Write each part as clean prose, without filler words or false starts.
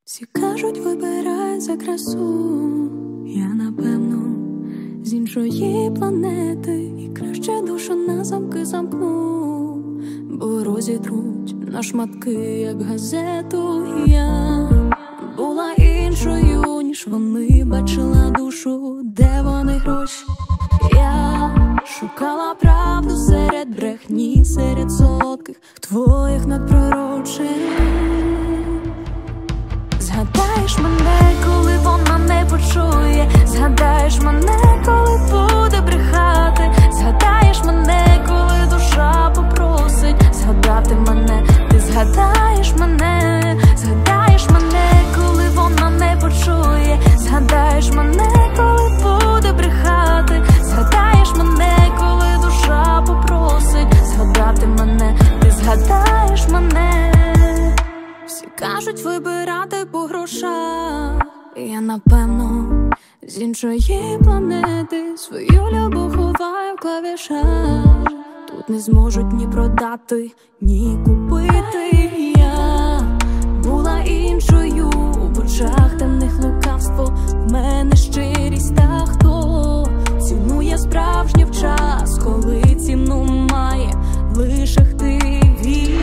Всі кажуть, вибирай за красу, я напевно з іншої планети, і краще душу на замки замкну, бо розітруть на шматки, як газету. Я була іншою, ніж вони, бачила душу, де вони гроші. Я шукала правду серед брехні, серед солодких твоїх надпророчин. Згадаєш мене, коли вона не почує, згадаєш мене, коли буде брехати, згадаєш мене, коли душа попросить згадати мене. Ти згадаєш мене, згадаєш мене, коли вона не почує, згадаєш мене, коли буде брехати, згадаєш мене, коли душа попросить згадати мене. Ти згадаєш мене. Всі кажуть, вибирати по грошах, я напевно з іншої планети, свою любов ховаю в клавішах. Тут не зможуть ні продати, ні купити. Я була іншою, в очах темних лукавство, в мене щирість. Та хто цінує справжнє в час, коли ціну має лише активіст.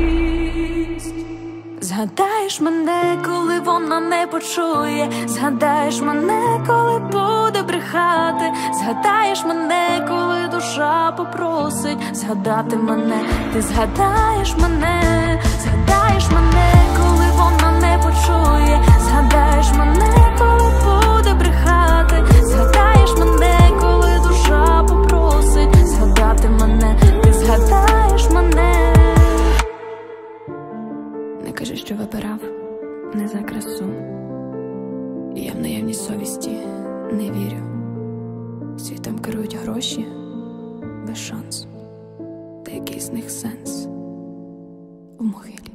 Згадаєш мене, коли вона не почує, згадаєш мене, коли буде брехати, згадаєш мене, коли душа попросить згадати мене. Ти згадаєш мене, згадаєш мене, коли вона не почує, згадаєш мене, коли буде брехати, згадаєш мене, коли душа попросить згадати мене. Ти згадаєш мене. Не кажи, що вибирав не за красу, я в наявність совісті не вірю. Світом керують гроші без шансу, та який з них сенс у могилі.